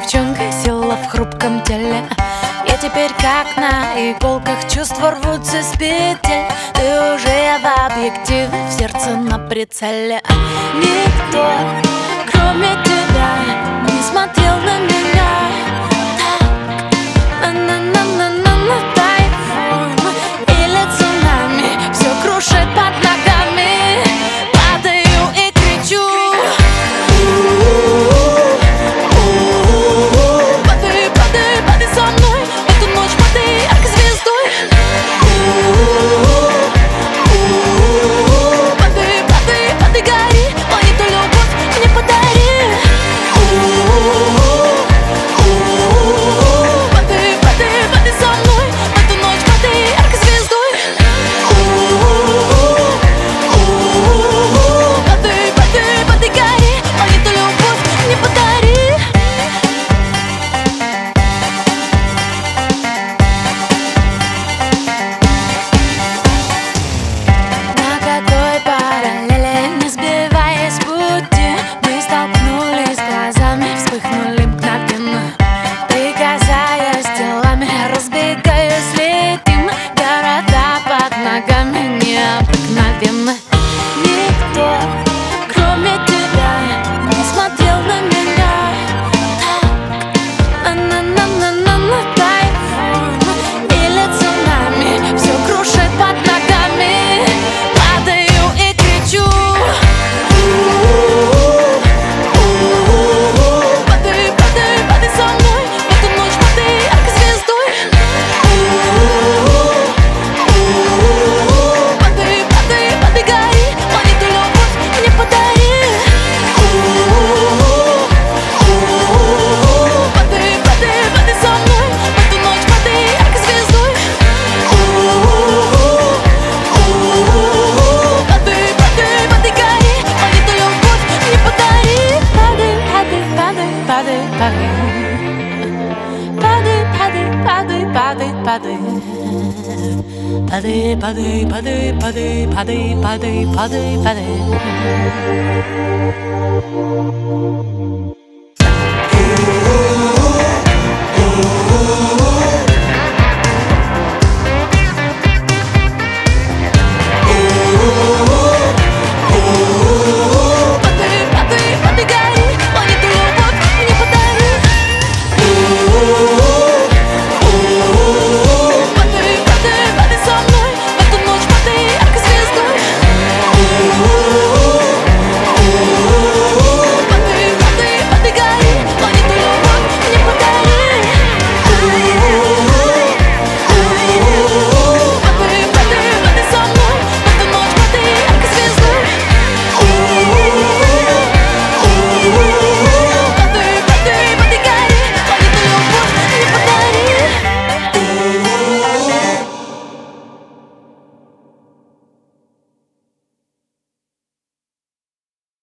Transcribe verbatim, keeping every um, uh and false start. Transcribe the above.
девчонка, сила в хрупком теле. Я теперь как на иголках, чувства рвутся с петель. Ты уже в объективе, в сердце на прицеле. Никто, кроме тебя, не смотрел на меня так. На-на-на-на-на-на, тайфун или цунами, все крушит под ногами. Падаю и кричу. Падай, падай, падай со мной в эту ночь, падай яркой звездой. Падай, падай, падай, гори, планету любовь мне подари. Падай, падай, падай со мной в эту ночь, падай яркой звездой. Падай, падай, падай, гори, планету любовь мне подари. На какой параллели, не сбиваясь с пути, мы столкнулись глазами, вспыхнули мгновенно. Прикасаясь телами, разбегаясь, летим. Города под ногами необыкновенно. Никто, кроме тебя, не смотрел на меня так. На-на-на-на-на, тайфун или цунами, все крушит под ногами. Падаю и кричу. Падай, падай, падай со мной в эту ночь, падай яркой звездой. Падай, падай, падай, гори, планету любовь мне подари. Падай, падай, падай со мной в эту ночь, падай яркой звездой. Падай, падай, падай, гори, планету любовь мне подари. Падай, падай, падай, падай, падай. Падай, падай, падай, падай, падай. Падай, падай, падай, падай, падай, падай, падай, падай.